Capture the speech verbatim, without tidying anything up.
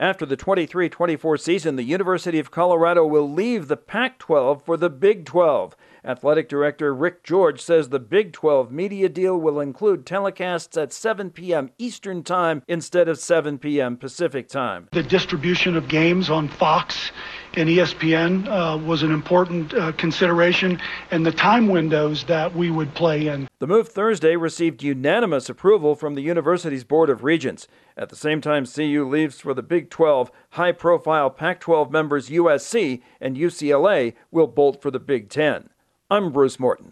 After the twenty-three twenty-four season, the University of Colorado will leave the Pac twelve for the Big twelve. Athletic Director Rick George says the Big twelve media deal will include telecasts at seven p.m. Eastern Time instead of seven p.m. Pacific Time. The distribution of games on Fox and E S P N uh, was an important uh, consideration, and the time windows that we would play in. The move Thursday received unanimous approval from the university's Board of Regents. At the same time C U leaves for the Big twelve, high-profile Pac twelve members U S C and U C L A will bolt for the Big ten. I'm Bruce Morton.